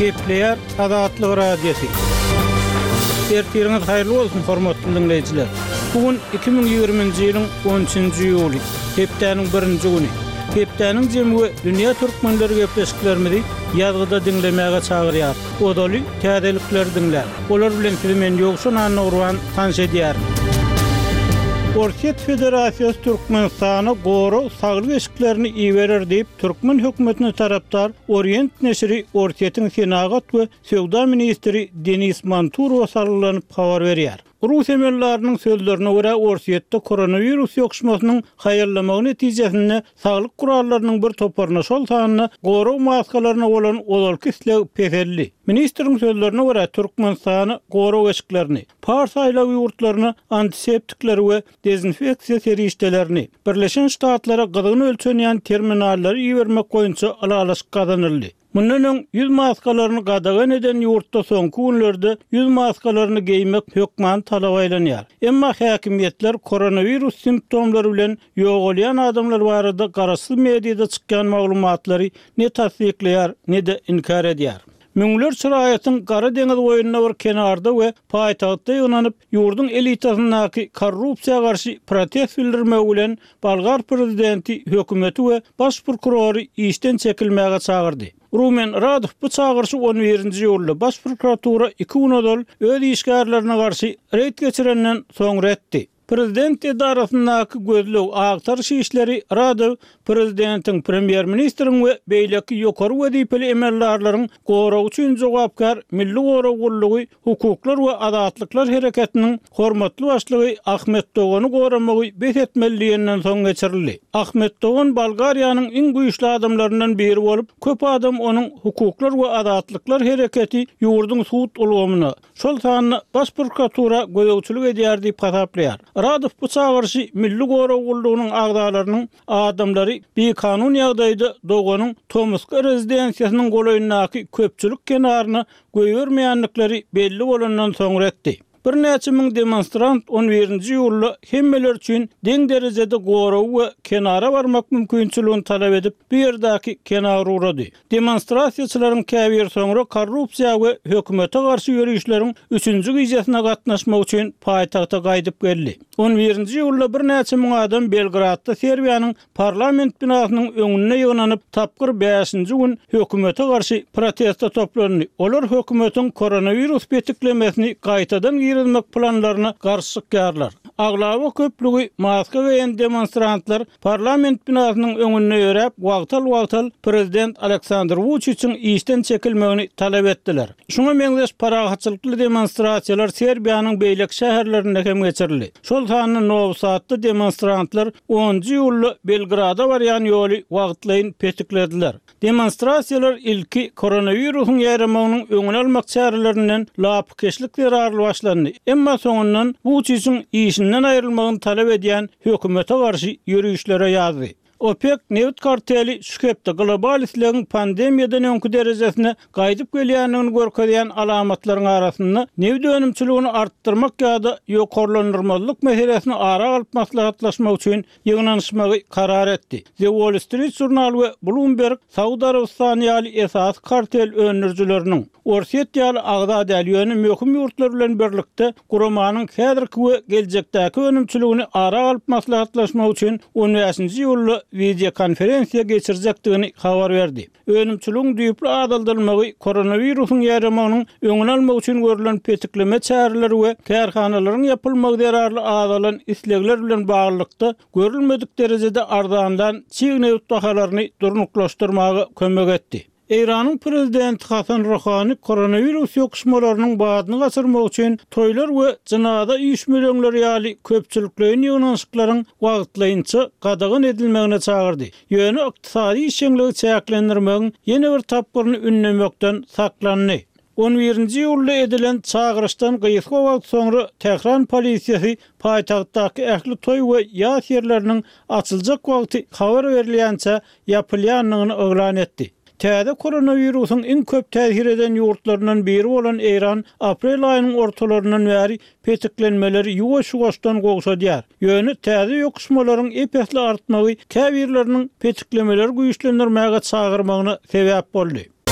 Kepleyer Adatlyk radiosi. Ertiriniz hayırlı olsun hormatly dinleyijiler. Bugün 2020-nji ýylyň 13-nji ýuly, hepdeniň 1-nji güni. Hepdeniň jemgy dünýä türkmenleri gepleşiklerimizi ýazgyda dinlemäge çagyrýar. Odaly täzelikler dinler. Olar bilen men ýokşan Nurwan tanış edýär. Orsiýet Federasiýasy Türkmenistana goro saglyk eşiklerini iýerer diýip Türkmen hökümetine tarapdar Orient neşri Orsiýetiň senagat we Sowda ministri Denis Manturov sarlanyp habar berýär. Rus emellarynyň sözlerine görä Orsiýetde koronavirus ýokuşmasynyň haýyrlamagy netijesinde saglyk gurallarynyň bir toparna şol sanyny goro maskalaryna bolan olalky isleg peselli. Ministriň sözlerine görä Türkmenistany goro eşiklerini, par saýlaw ýurtlaryny, antiseptikler we dezinfeksiýa serişdelerini, Birleşen Ştatlara gyzygyny ölçenýän terminallary iýermek goýunça alalaşyk kazanyldy. Mundan öň 100 maskalaryny gadagan eden ýurtda soňky günlerde 100 maskalaryny giýmek hökmän talap aýlanýar. Emma häkimiýetler koronavirus simptomlary bilen ýogalýan adamlar barada garaşsyz mediada çykýan maglumatlary ne tasdikleýär, ne de inkar edýär. Müňler şiraýatyň Gara deňiz boýunda bir kenarda we paýtagtda ýonanyp ýurdun elitasynaky korrupsiýa garşy protest bildirmek bilen Balgar prezidenti, hökümeti we baş prokurory işden çekilmäge çagyrdy. Rumen Radov bu çağırışı 11-nji ýylda baş prokuratura 2 gün öz işgärlerine garşy reýt geçirenden soň retdi. Prezident edarasyndaky gözlew agtarşy işleri Radov prezidentiň, premier ministriň we beýleki ýokary wezipeli emellarylaryň goragy üçin jogapkar Milli Gora Gullugy Hukuklar we Adatlyklar hereketiniň hormatly başlygy Ahmet Dogany goramagy besetmeliginden soň geçirildi. Ahmet Dogan Bulgariýanyň iň güýçli adamlaryndan biri bolup, köp adam onuň Hukuklar we Adatlyklar hereketi ýurdun suwut ulgamyna, şol sanyny baş prokuratura gözegçilik edýär diýip hasaplaýar. Radov bu çağırışı Milli Gora Gullugynyň agdalarynyň adamlary bir kanun ýagdaýda Doganyň Tomsk rezidensiýasynyň golaýyndaky köpçülik kenaryna goýbermeýänlikleri belli bolandan soň retdi. Bir näçe miň demonstrant 11-nji ýylda hemmeler üçin deň derejede goraw we kenara barmak mümkinçiligini talap edip bu ýerdäki kenara urady. Demonstrasiýaçylaryň käbir soňra korrupsiýa we hökümete garşy ýürüýüşleriň 3-nji giýjesine gatnaşmak üçin paýtagta gaýdyp geldi. 11-nji ýylda bir näçe miň adam Belgradda Serbiýanyň parlament binasynyň öňüne ýygnanyp tapgyr 5-nji gün hökümete garşy protesta toplandy. Olar hökümetiň koronavirus betiklemesini gaýtadan girizmek planlaryna garşy çykýarlar. Aglawa köplügi maska giýen demonstrantlar parlament binasynyň öňüne ýörep wagtal prezident Aleksandr Vučićiň işden çekilmegini talap etdiler. Şuna meňzeş paragatçylykly demonstrasiýalar Serbiýanyň beýlek şäherlerinde hem geçirildi. Şol sanyny Nowy Sadda demonstrantlar 10-njy ýylda Belgrada barýan ýoly wagtlaýyn petiklediler. Demonstrasiýalar ilki koronawirusyň ýaýramagynyň öňüne almak çärelerinden lapkeşlik zerarly başlandy. Emma soňundan Vučićiň işinden aýrylmagyny talap edýän hökümete garşy ýürüýüşlere ýazdy. OPEC neft karteli şüphepde global islegiň pandemiýadan öňkü derejesine gaýdyp gelýänini görkezýän alamatlaryň arasynda neft önümçiligini artdyrmak ýa-da ýokarlandyrmalyk meselesini ara alyp maslahatlaşmak üçin ýygnanyşmagy karar etdi. The Wall Street Journal we Bloomberg Saudy Arabistany ýaly esas kartel önürjileriniň Orsiýet ýaly agda däliýäni möhüm ýurtlar bilen birlikde guramanyň häzirki we geljekdäki önümçiligini ara alyp maslahatlaşmak üçin 15-nji ýylda video konferensiýa geçirjekdigini habar berdi. Önümçiligiň düýpli adaldyrmagy koronawirusyň ýaýramagynyň öňüne almak üçin görülen petikleme çäreleri we kärhanalaryň ýapylmagy derarly adalan islegler bilen baglykda görülmedik derejede ardandan çiğnewt bahalaryny durnuklaşdyrmagy kömek etdi. Iranyň prezidenti Hasan Rouhani koronavirus ýokuşmalarynyň badyny gaçyrmak üçin toýlar we jynada üýtmeler ýaly köpçüliklerin ýygnanyşyklaryň wagtlaýynça gadagan edilmegine çagyrdy. Ýöne ykdysady işçiligi çäklendirmegiň ýene bir tapgyryny ünlemekden saklandy. 11-nji ýylda edilen çagyrışdan gysga wagt soňra Tehran polisiýasy paýtagtdaky ähli toý we ýas ýerleriniň açyljak wagty habar berilýänçe ýapylýanyny oglan etdi. Täze koronavirusyň iň köp täsir eden ýurtlarynyň biri bolan Iran aprel aýynyň ortalaryndan bäri petiklenmeleri ýuwaş-ýuwaşdan gowşadýar. Ýöne täze ýokuşmalaryň epesli artmagy käbirleriniň petiklemeleri güýçlendirmäge çagyrmagyna sebäp boldy.